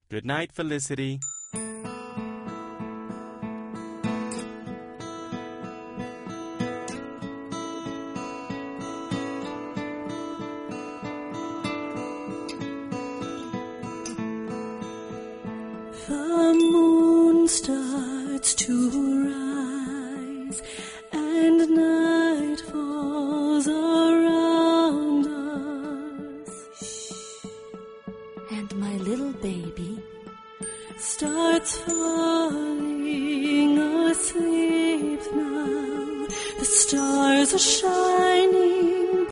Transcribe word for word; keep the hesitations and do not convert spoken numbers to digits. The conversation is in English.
Good night, Felicity. The moon starts to rise, and night falls around us. And my little baby starts falling asleep now. The stars are shining